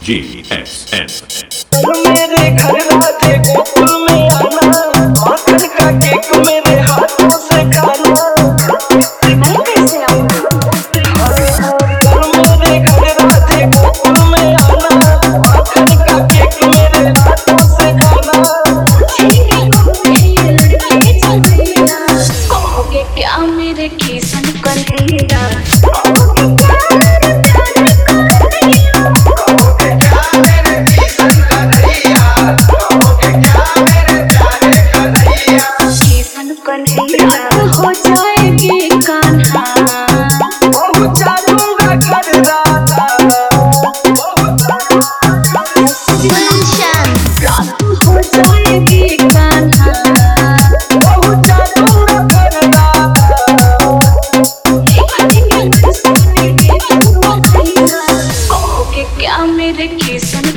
GSN। मेरे घर राधे गोकुल में आना, माखन का केक मेरे हाथों से खाना। मैं कैसे आऊँ? मेरे घर राधे गोकुल में आना, माखन का केक मेरे हाथों से खाना। कहोगे क्या मेरे किसन कन्हैया? किसन कन्हैया हो जाएगी कान्हा, पहुंचा दूंगा घर राधा। रात हो जाएगी कान्हा। पहुंचा दूंगा घर राधा। कहोगे क्या मेरे किसन